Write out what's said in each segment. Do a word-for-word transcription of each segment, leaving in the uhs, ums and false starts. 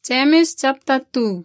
James chapter two.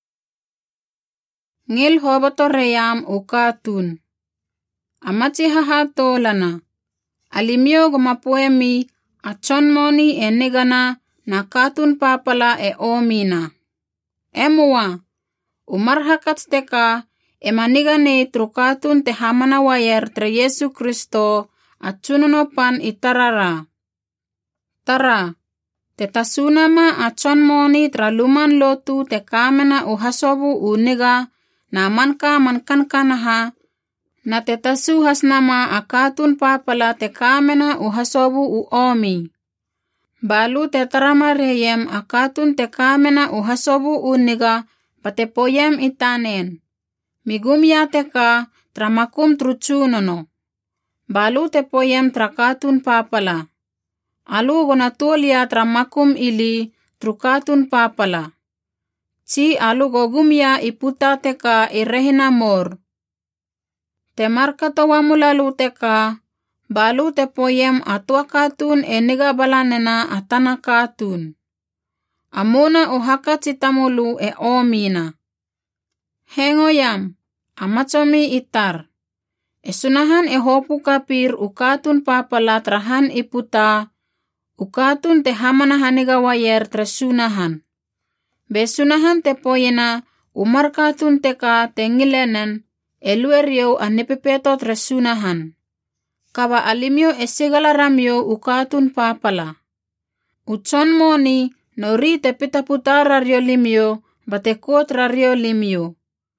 Ngil hobato reyam ukatun. Amachi hahato lana. Alimio gumapoemi achonmoni enigana na katun papala e omina. Emua. Umarhakat teka emanigane trukatun te hamana wayer tre Yesu Kristo achununopan itarara. Tara. Te tasunama achonmoni traluman lotu te kamena uhasobu uniga na manka mankan kanaha na te tasu hasnama akatun papala te kamena uhasobu uomi. Balu te tarama reyem akatun te kamena uhasobu uniga patepoyem itanen. Migumya teka tramakum truchunono. Balu te poyem trakatun papala. Alu gona tolia tramakum ili trukatun papala. Si alu gogumya iputa teka irehina mor. Te markato wamulalu teka, balu te poyem atua katun eniga balanena atana katun. Amuna uhaka citamulu e omina. Hengoyam, amachomi itar. Esunahan e hopu kapir ukatun papala trahan iputa, ukatun te hamana haniga wayer tresunahan. Besunahan te poyena umar katun teka tengilenen eluerio anepepeto tresunahan. Kaba alimio esigala ramio ukatun papala. Uchon moni nori te pitaputa rario limio batekot rario limio.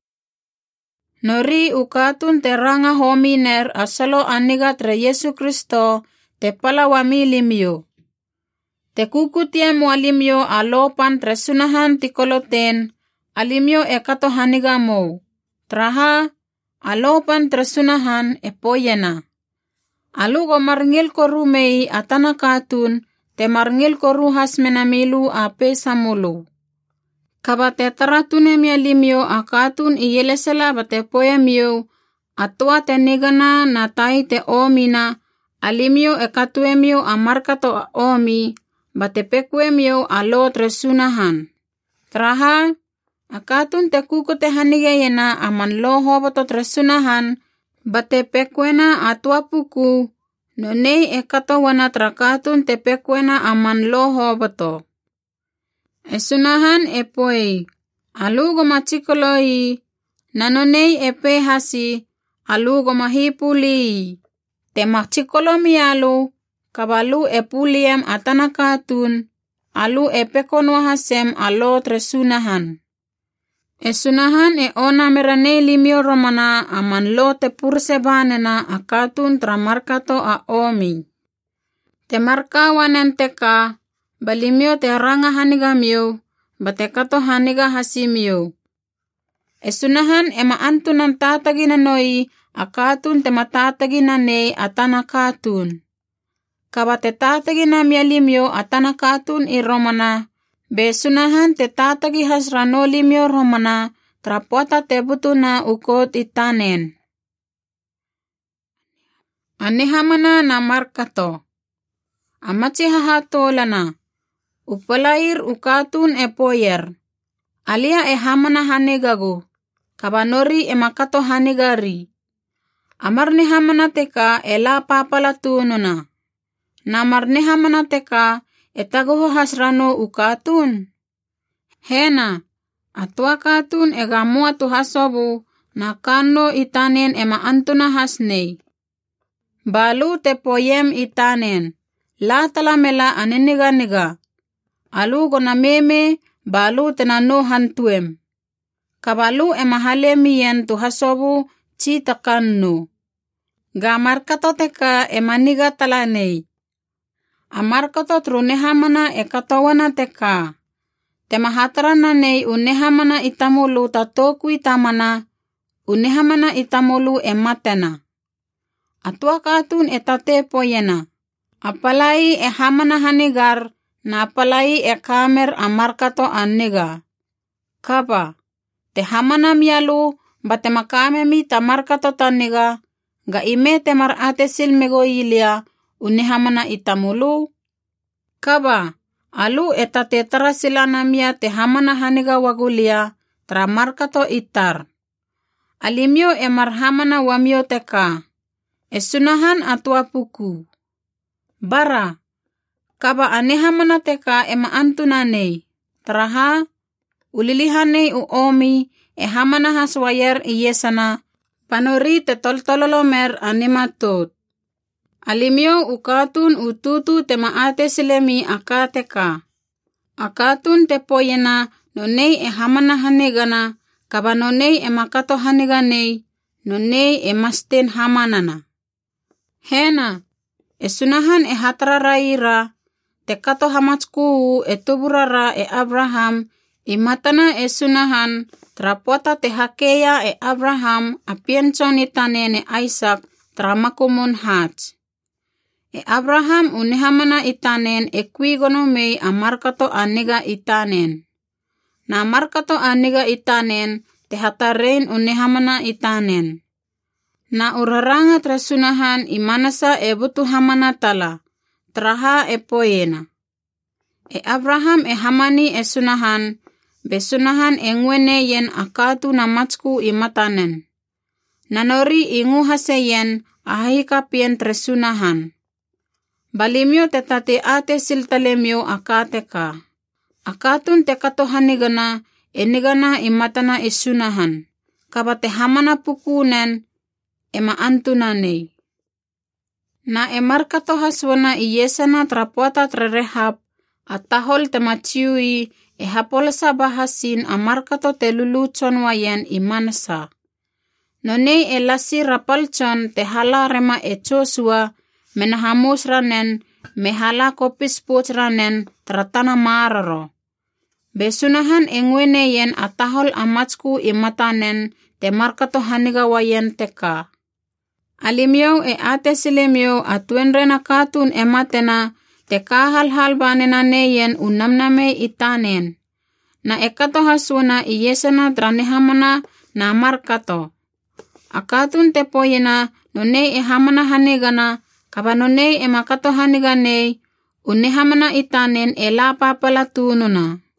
Nori ukatun te ranga hominer asalo aniga tre Yesu Kristo te palawami limio. Te kukutia mualimio alopan tresunahan tikoloten, alimio e kato haniga mo. Traha, alopan tresunahan e poyena. Alugo marngil korumei atana katun, te marngil koruhas menamilu ape samulu. Kaba te taratunemia limio akatun iyelesela bate poyemio, atua te nigana na tai te omina, alimio e katuemio amarkato omi, bate pekuemio alo tresunahan. Traha, akatun te kuku te hanigayena aman lo hobato tresunahan, bate pekuena atua puku, nonei e katawana trakatun te pekuena aman lo hobato. Esunahan e poi, alugo machikoloi, nanonei e pehasi, alugo mahipuli. Te machikolomi alu, kabalu e puliem atana katun, alu e pekonwa hasem alo tresunahan. Esunahan e ona merane limio romana aman lo te pursebanena akatun tramarkato a omi. Te markawanen teka, balimio te ranga haniga mio, batekato haniga hasimio. Esunahan ema antunan tatagina noi, akatun te matatagina nei atana katun. Kaba te tatagina mialimio atana katun i romana, besunahan te tatagi hasrano limio romana, trapota te butuna ukot itanen. Anehamana na markato. Amachi hahato lana. Upalair ukatun e poyer. Alia e hamana hanegago. Kabanori e makato hanegari. Amarni hamana teka e la papala tununa. Namarni hamana teka e tagoho hasrano ukatun. Hena, atua katun e gamua tu hasobu na kano itanen e maantuna hasnei. Balu te poyem itanen. La talamela aneniga-niga. Alu gona meme, balu tenano hantuem. Kabalu e mahalemien tu hasobu citakannu. Gamarkato teka e maniga talanei. Amarkato trunehamana e katawana teka. Te mahatarana nei unehamana itamulu tatoku itamana, unehamana itamulu e matena. Atua katun e tate poyena. Apalai e hamana hanigar, na apalai e kamer amarkato aniga. Kaba, te hamana mialu, bate makame mi tamarkato taniga, ga ime te marate silmego ilia, unihamana itamulu. Kaba, Alu eta te tarasilana te hamana haniga wagulia tra markato itar. Alimio e marhamana wamio teka. E sunahan atua puku. Bara, kaba anehamana teka e maantunanei. Traha, ulilihanei u omi e hamana haswayer iyesana. Panori te toltololomer animatot. Alimio ukatun ututu te maate silemi akateka. Akatun te poyena nonei e hamana hanegana, kaba nonei e makato haneganei, nonei e masten hamanana. Hena, e sunahan e hatraraira, te kato hamatsku e tuburara e Abraham, i matana e sunahan, trapota te hakeya e Abraham, a pienson itanen e Isaac, tramakumun hats. E Abraham unihamana itanen e kuigono mei a markato aniga itanen. Na markato aniga itanen te hatarein unihamana itanen. Na uraranga trasunahan i manasa e butu hamana tala, traha e poena. E Abraham e hamani e sunahan, be sunahan e ngwene yen akatu na matsku i matanen. Nanori i nguhase yen ahika pien tresunahan. Balimio te tate ate siltalemio akateka. Akatun te katohanigana e nigana i matana e sunahan. Kaba te hamana pukunen e maantunanei. Na e markato haswana i yesana trapuata trerehap a tahol te machiui e hapolasa bahasin a markato te luluchon wayen i manasa. Nonei e lasi rapalchon te hala rema e Joshua menahamus ranen me hala kopis puch ranen tratana mararo. Besunahan e ngwene yen a tahol amatsku i matanen te markato haniga wayen teka. Alimio e ate silimio a tuenrena katun e matena te kahal-hal banena neyen unamname itanen. Na e kato hasuna i yesana dranehamana na markato. A katun te poyena nonei e hamana hanigana, kaba nonei e makato haniganei, unehamana itanen e la papala tununa.